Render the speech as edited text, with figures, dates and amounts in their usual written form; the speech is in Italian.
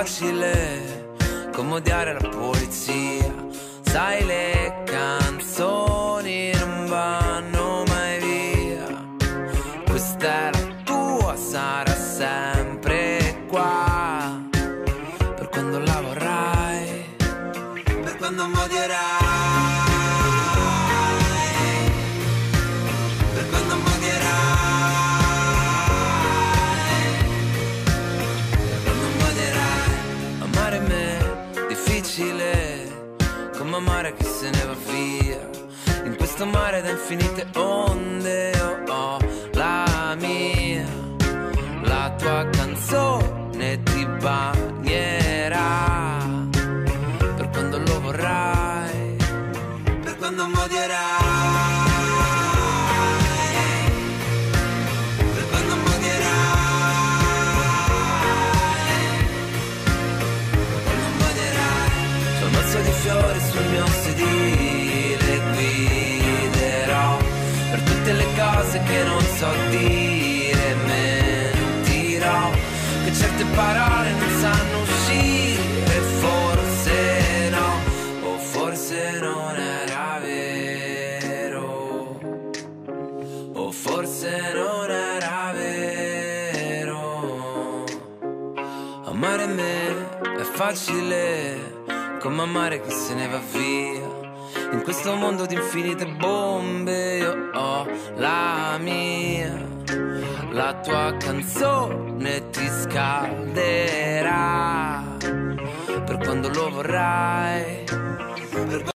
facile come odiare la polizia. Sai, le canzoni non vanno mai via. Questa è la tua, sarà sempre qua. Per quando la vorrai, per quando mi odierai, per quando mi odierai, per quando mi odierai. Amare me è difficile come amare chi se ne va via. In questo mare da infinite onde io ho la mia. La tua canzone ti bagnerà per quando lo vorrai, per quando mi odierai, per quando mi odierai, per quando mi odierai. C'ho un mazzo di fiori sul mio sedile, guiderò per tutte le cose che non so dire, mentirò che certe parole non sanno uscire, forse no, o forse non era vero, o forse non era vero. Amare me è facile come amare chi se ne va via. In questo mondo di infinite bombe io ho la mia. La tua canzone ti scalderà per quando lo vorrai, per quando